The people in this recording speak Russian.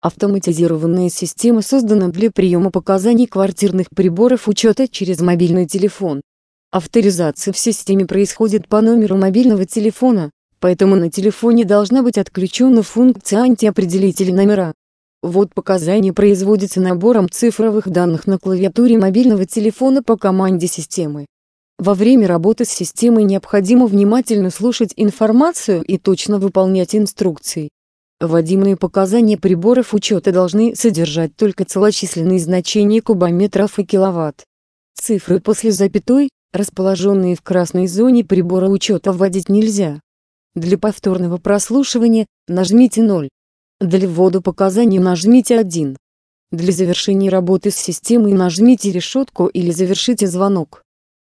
Автоматизированная система создана для приема показаний квартирных приборов учета через мобильный телефон. Авторизация в системе происходит по номеру мобильного телефона, поэтому на телефоне должна быть отключена функция антиопределителя номера. Ввод показаний производится набором цифровых данных на клавиатуре мобильного телефона по команде системы. Во время работы с системой необходимо внимательно слушать информацию и точно выполнять инструкции. Вводимые показания приборов учета должны содержать только целочисленные значения кубометров и киловатт. Цифры после запятой, расположенные в красной зоне прибора учета, вводить нельзя. Для повторного прослушивания нажмите 0. Для ввода показаний нажмите 1. Для завершения работы с системой нажмите решетку или завершите звонок.